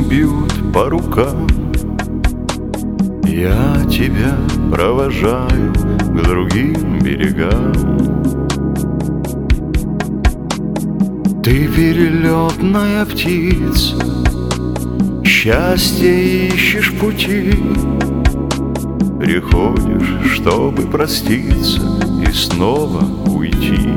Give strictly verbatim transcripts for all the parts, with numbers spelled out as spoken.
бьют по рукам. Я тебя провожаю к другим берегам. Ты перелетная птица, счастье ищешь пути. Приходишь, чтобы проститься и снова уйти.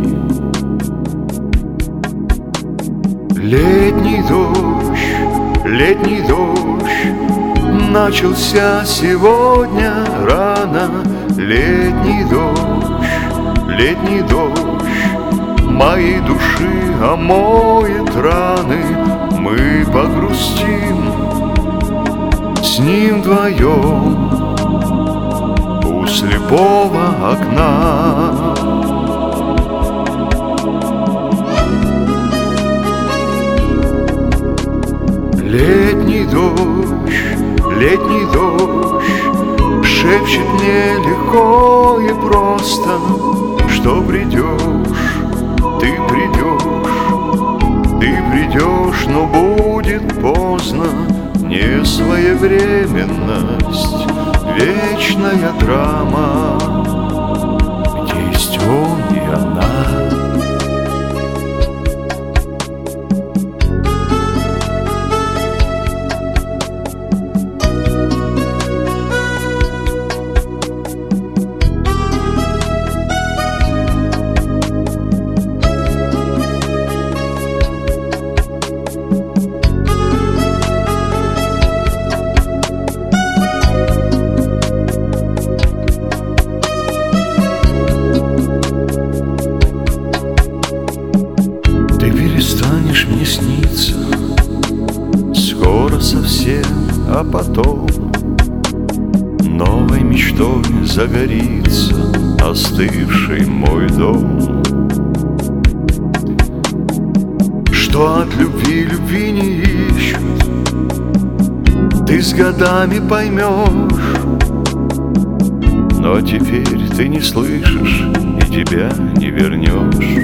Летний дождь, летний дождь начался сегодня рано. Летний дождь, летний дождь моей души омоет раны. Мы погрустим с ним вдвоем у слепого окна. Летний дождь, летний дождь шепчет мне легко и просто, что придешь, ты придешь, ты придешь, но будет поздно. Не своевременность, вечная драма, где есть он и она. Перестанешь мне сниться скоро совсем, а потом новой мечтой загорится остывший мой дом. Что от любви любви не ищут, ты с годами поймешь. Но теперь ты не слышишь и тебя не вернешь.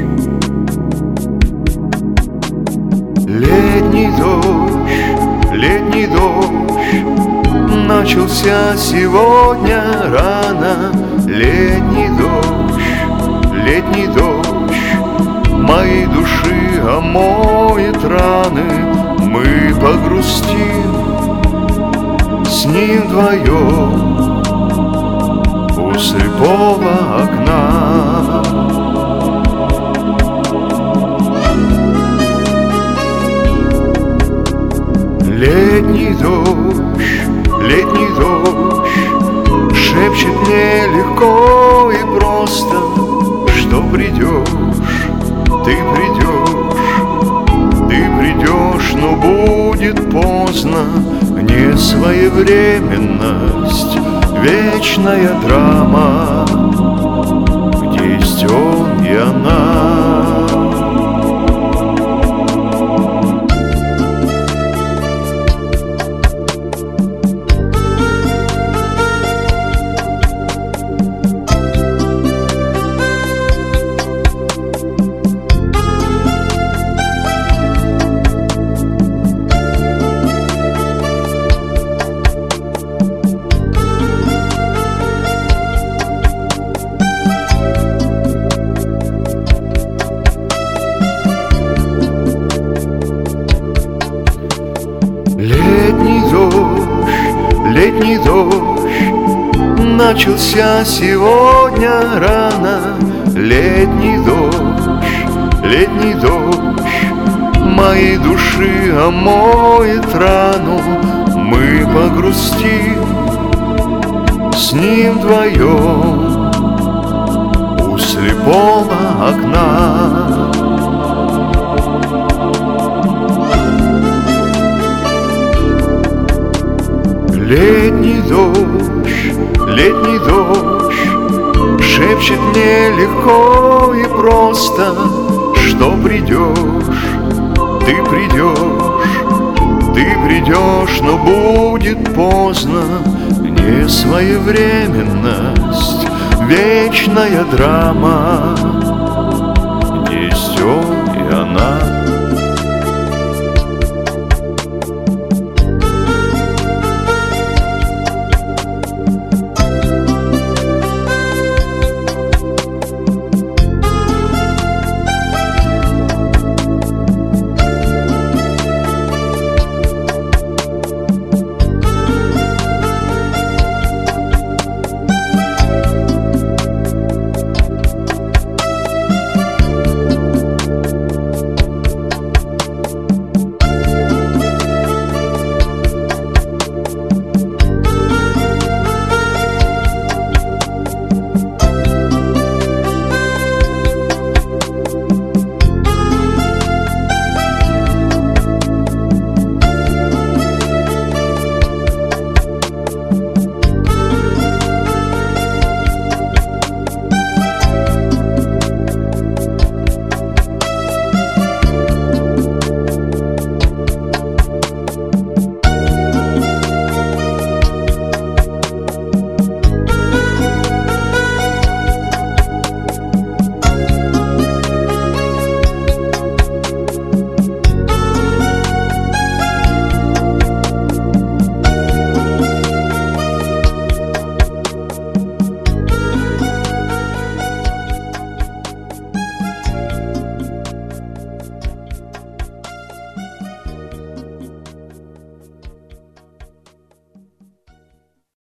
Летний дождь, летний дождь начался сегодня рано. Летний дождь, летний дождь моей души омоет раны. Мы погрустим с ним вдвоем у слепого окна. Летний дождь, летний дождь шепчет мне легко и просто, что придешь, ты придешь, ты придешь, но будет поздно. Не своевременность, вечная драма, где есть он и она. Летний дождь, летний дождь начался сегодня рано. Летний дождь, летний дождь моей души омоет рану. Мы погрустим с ним вдвоем у слепого окна. Летний дождь, летний дождь шепчет мне легко и просто, что придешь, ты придешь, ты придешь, но будет поздно. Не своевременность, вечная драма,